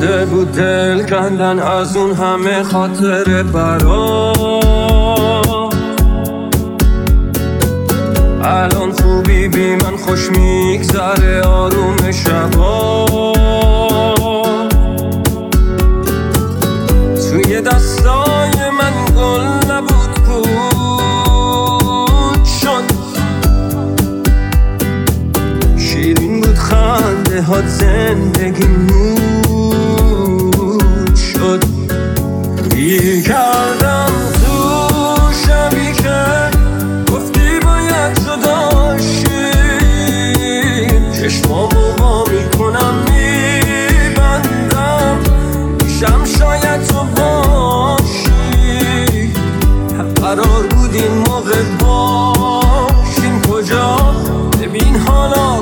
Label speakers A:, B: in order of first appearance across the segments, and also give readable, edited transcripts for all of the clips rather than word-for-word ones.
A: شده بود دل کندن از اون همه خاطر برا. الان خوبی بی من خوش میگذره آروم شبا. توی دستای من گل نبود پود شد، شیرین بود خنده هات زندگی نور شد. گیر کردم تو شبی که گفتی باید جدا شیم، چشمامو با میکنم میبندم میشم شاید تو باشی. قرار بود این موقع باشیم کجا، ببین حالا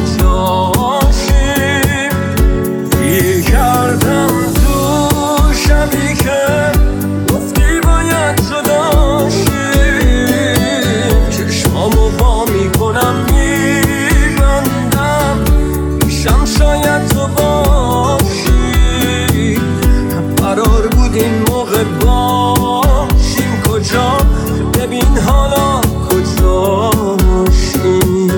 A: کجاشیم. گیر کردم تو شبی که گفتی باید جدا شیم، چشمامو با میکنم میبندم میشم شاید تو باشی. قرار بود این موقع باشیم کجا، ببین حالا کجاشیم.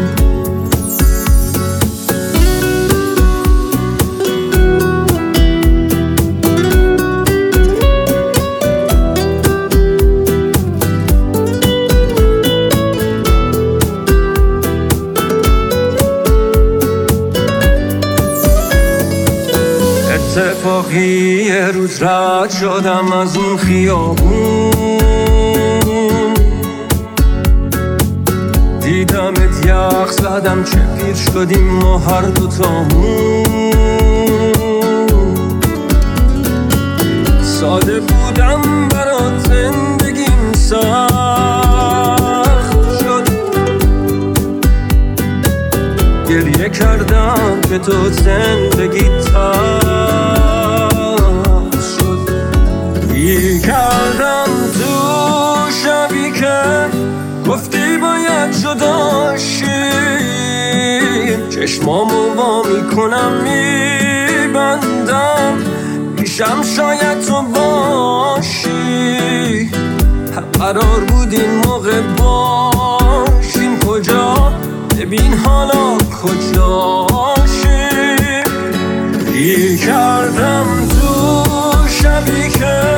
A: اتفاقی یه روز رد شدم از اون خیابون، دیدمت یخ زدم چه پیر شدیم ما هر دوتامون. ساده بودم برات زندگیم سخت شد، گریه کردم که تو زندگی تلخ شد. گیر کردم تو شبی که گفتی باید جدا شیم، چشمامو وا میکنم میبندم میشم شاید تو باشی. قرار بود این موقع باشیم کجا، ببین حالا کجاشیم. گیر کردم تو شبی که